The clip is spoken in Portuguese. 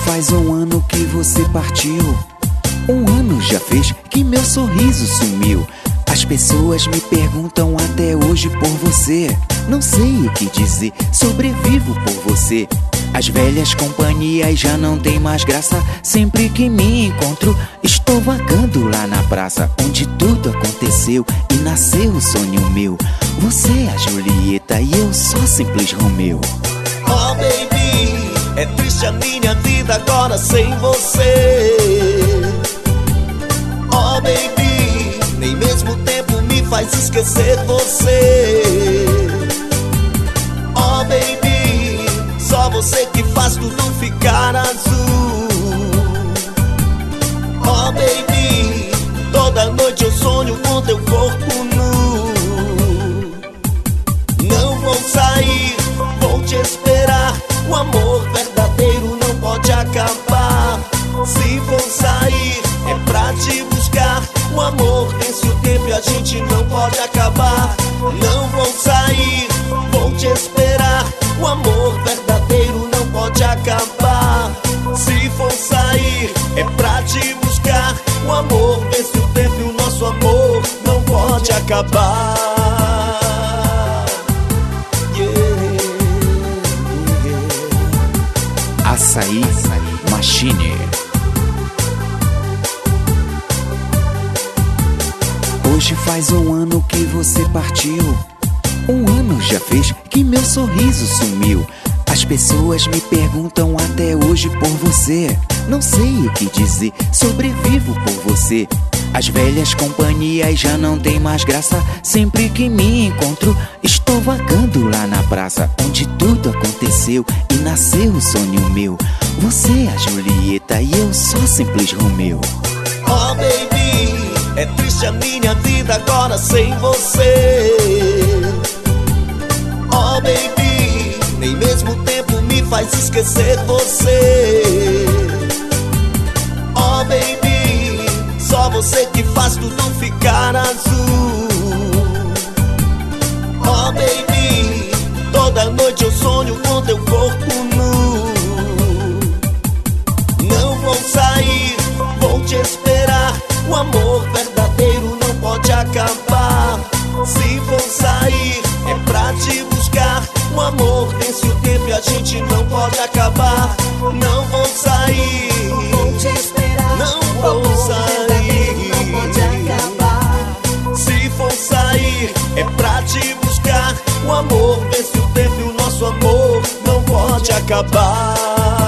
faz um ano que você partiu. Um ano já fez que meu sorriso sumiu. As pessoas me perguntam até hoje por você. Não sei o que dizer, sobrevivo por você. As velhas companhias já não tem mais graça. Sempre que me encontro, estou vagando lá na praça, onde tudo aconteceu e nasceu o sonho meu. Você é a Julieta e eu só simples Romeu. Oh baby, é triste a minha vida agora sem você. Oh baby, nem mesmo o tempo me faz esquecer você. Oh baby, só você que faz tudo ficar azul. Oh baby, toda noite eu sonho com teu corpo nu. Não vou sair, vou te esperar. O amor verdadeiro não pode acabar. Se for sair, é pra te buscar. O amor vence o tempo e a gente não pode acabar. Não vou sair, vou te esperar. O amor verdadeiro não pode acabar. Se for sair, é pra te buscar. O amor vence o tempo e o nosso amor não pode acabar. Açaí Machine. Hoje faz um ano que você partiu. Um ano já fez que meu sorriso sumiu. As pessoas me perguntam até hoje por você. Não sei o que dizer, sobrevivo por você. As velhas companhias já não tem mais graça. Sempre que me encontro, estou vagando lá na praça, onde tudo aconteceu e nasceu o sonho meu. Você é a Julieta e eu só simples Romeu. Oh baby, é triste a minha vida agora sem você. Oh baby, nem mesmo o tempo me faz esquecer você. Oh baby, só você que faz tudo ficar azul. Oh baby, toda noite eu sonho com teu corpo nu. Não vou sair, vou te esperar. O amor verdadeiro não pode acabar. Se for sair, é pra te buscar. O amor vence o tempo e a gente não pode acabar. Não vou sair, vou te esperar. Não vou sair, não pode acabar. Se for sair, é pra te buscar. O amor vence o tempo e o nosso amor não pode acabar.